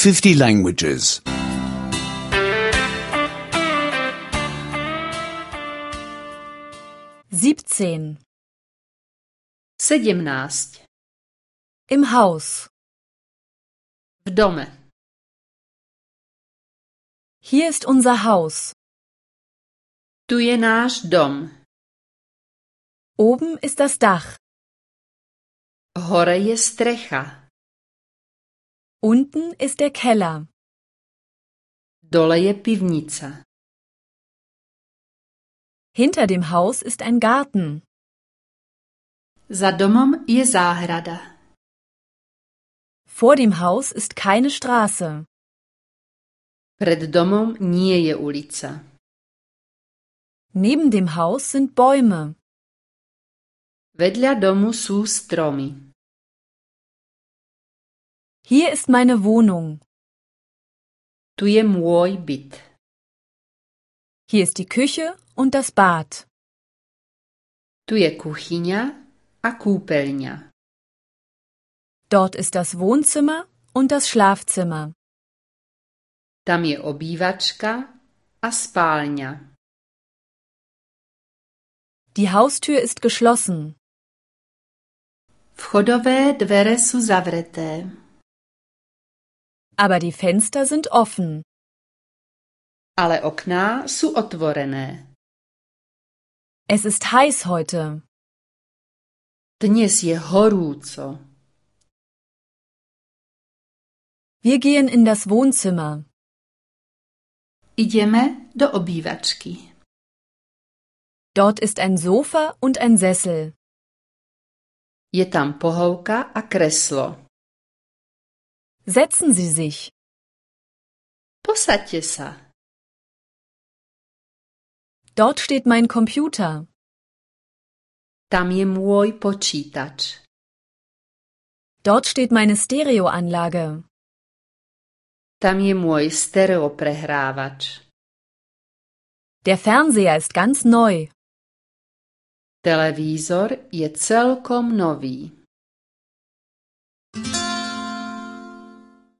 50 languages. 17. 17. Im Haus. V dome. Hier ist unser Haus. Tu je náš dom. Oben ist das Dach. Hore je strecha. Unten ist der Keller. Dole je pivnica. Hinter dem Haus ist ein Garten. Za domom je záhrada. Vor dem Haus ist keine Straße. Pred domom nie je ulica. Neben dem Haus sind Bäume. Vedľa domu sú stromy. Hier ist meine Wohnung. Tu je môj byt. Hier ist die Küche und das Bad. Tu je kuchyňa a kúpeľňa. Dort ist das Wohnzimmer und das Schlafzimmer. Tam je obývačka a spálňa. Die Haustür ist geschlossen. Vchodové dvere sú zavreté. Aber die Fenster sind offen. Ale okná sú otvorené. Es ist heiß heute. Dnes je horúco. Wir gehen in das Wohnzimmer. Ideme do obývačky. Dort ist ein Sofa und ein Sessel. Je tam pohovka a kreslo. Setzen Sie sich. Posaďte sa. Dort steht mein Computer. Tam je môj počítač. Dort steht meine Stereoanlage. Tam je môj stereoprehrávač. Der Fernseher ist ganz neu. Televízor je celkom nový.